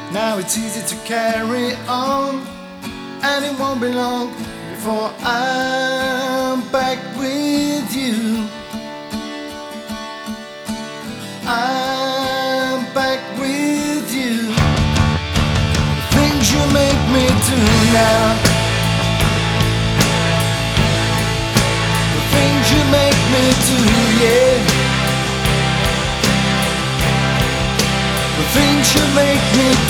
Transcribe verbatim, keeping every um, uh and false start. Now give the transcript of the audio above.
Now it's easy to carry on, and it won't be long before I'm back with you. I'm back with you. The things you make me do now, the things you make me do, yeah. The things you make me do.